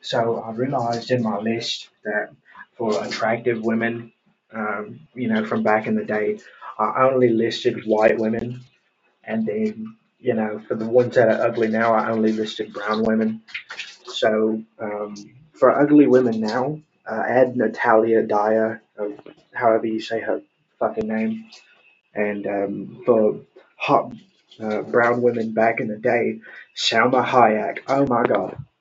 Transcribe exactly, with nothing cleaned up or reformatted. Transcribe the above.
So I realized in my list that for attractive women, um, you know, from back in the day, I only listed white women, and then you know, for the ones that are ugly now, I only listed brown women. So um, for ugly women now, uh, add Natalia Dyer, or however you say her fucking name, and um, for hot uh, brown women back in the day, Salma Hayek. Oh my god.